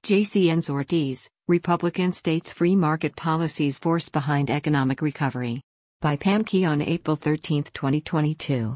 JCN's Ortiz, Republican states' free market policies force behind economic recovery. By Pam Key on April 13, 2022.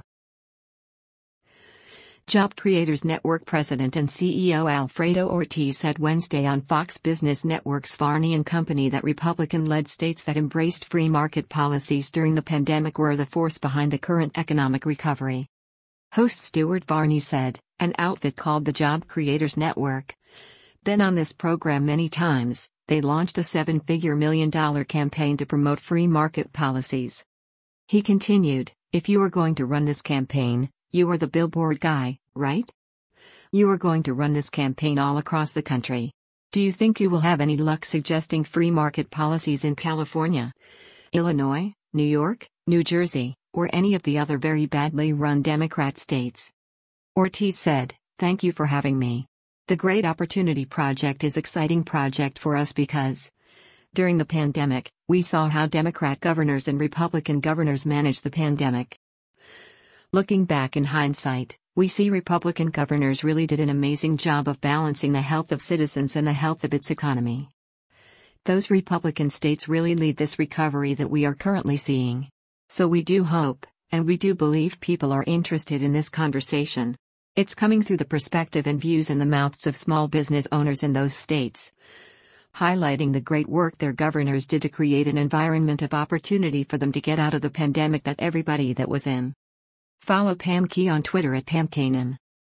Job Creators Network President and CEO Alfredo Ortiz said Wednesday on Fox Business Network's Varney and Company that Republican-led states that embraced free market policies during the pandemic were the force behind the current economic recovery. Host Stuart Varney said, an outfit called the Job Creators Network. Been on this program many times, they launched a $7-figure million campaign to promote free market policies. He continued, if you are going to run this campaign, you are the billboard guy, right? You are going to run this campaign all across the country. Do you think you will have any luck suggesting free market policies in California, Illinois, New York, New Jersey, or any of the other very badly run Democrat states? Ortiz said, thank you for having me. The Great Opportunity Project is an exciting project for us because, during the pandemic, we saw how Democrat governors and Republican governors managed the pandemic. Looking back in hindsight, we see Republican governors really did an amazing job of balancing the health of citizens and the health of its economy. Those Republican states really lead this recovery that we are currently seeing. So we do hope, and we do believe people are interested in this conversation. It's coming through the perspective and views in the mouths of small business owners in those states, highlighting the great work their governors did to create an environment of opportunity for them to get out of the pandemic that everybody that was in. Follow Pam Key on Twitter at PamKanem.